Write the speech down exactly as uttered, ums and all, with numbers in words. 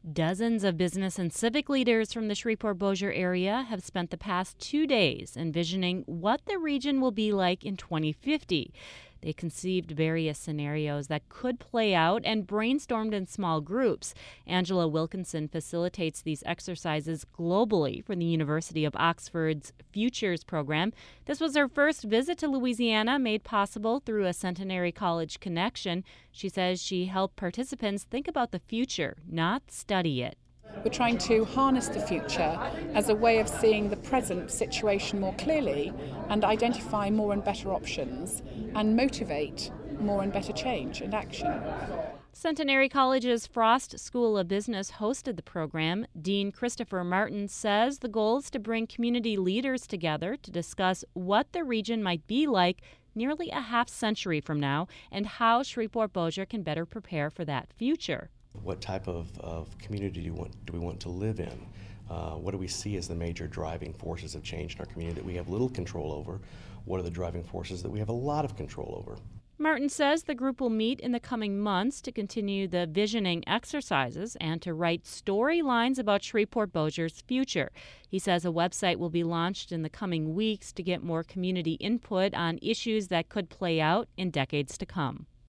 Dozens of business and civic leaders from the Shreveport-Bossier area have spent the past two days envisioning what the region will be like in twenty fifty. They conceived various scenarios that could play out and brainstormed in small groups. Angela Wilkinson facilitates these exercises globally for the University of Oxford's Futures program. This was her first visit to Louisiana, made possible through a Centenary College connection. She says she helped participants think about the future, not study it. We're trying to harness the future as a way of seeing the present situation more clearly and identify more and better options and motivate more and better change and action. Centenary College's Frost School of Business hosted the program. Dean Christopher Martin says the goal is to bring community leaders together to discuss what the region might be like nearly a half century from now and how Shreveport-Bossier can better prepare for that future. What type of, of community do, you want, do we want to live in? Uh, what do we see as the major driving forces of change in our community that we have little control over? What are the driving forces that we have a lot of control over? Martin says the group will meet in the coming months to continue the visioning exercises and to write storylines about Shreveport-Bossier's future. He says a website will be launched in the coming weeks to get more community input on issues that could play out in decades to come.